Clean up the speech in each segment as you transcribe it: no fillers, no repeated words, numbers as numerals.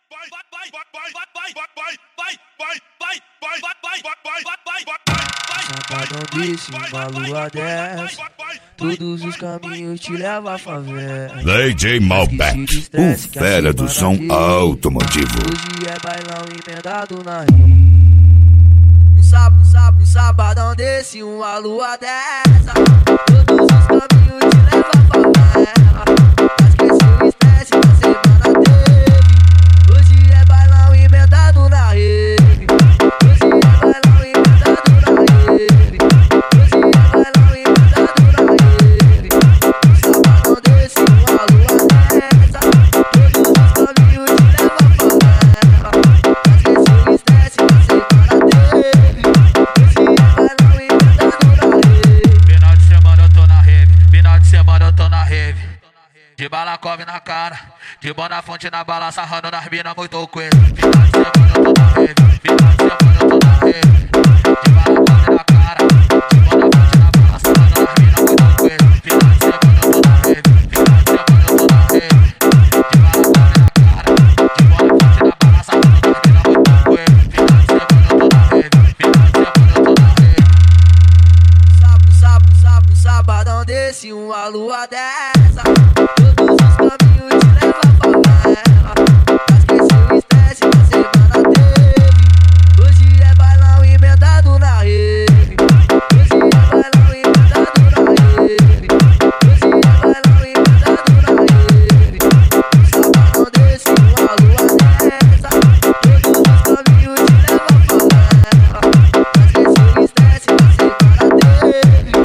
Safadão desse, uma lua dessa, todos os caminhos te levam à favela. DJ Malbec, o fera do som automotivo. Hoje é bailão emendado na rima. Um sabadão desse, uma lua dessa, todos os caminhos te levam à favela. Esqueci o estresse da semana teve. Hoje é bailão emendado na rede. Hoje é bailão emendado na rede. Hoje é bailão emendado na rede. Sabadão desse, uma lua dessa, todos os caminhos te levam à favela. Esqueci o estresse da semana teve. De balacove na cara, de bona fonte na bala, sarrando nas mina muito coelho. Final de semana eu tô na rave, final de semana eu tô na rave. De balacove na cara, de bona fonte na bala, sarrando nas mina muito coelho. Final de semana eu tô na rave, final de semana eu tô na rave. De balacove na cara, de bona fonte na bala, sarrando nas mina muito coelho. Final de semana eu tô na rave, final de semana eu tô na rave. Sabadão desse, uma lua dessa, todos os caminhos te levam à favela. Esqueci o estresse da semana teve. Hoje é bailão emendado na rede. Hoje é bailão emendado na rede. Hoje é bailão emendado na rede. Sabadão desse, uma lua dessa, todos os caminhos te levam à favela. Esqueci o estresse da semana teve.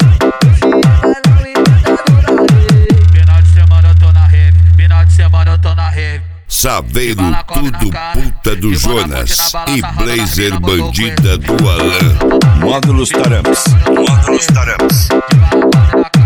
Saveiro tudo puta do Jonas e Blazer bandida do Alan. Módulos Taramps.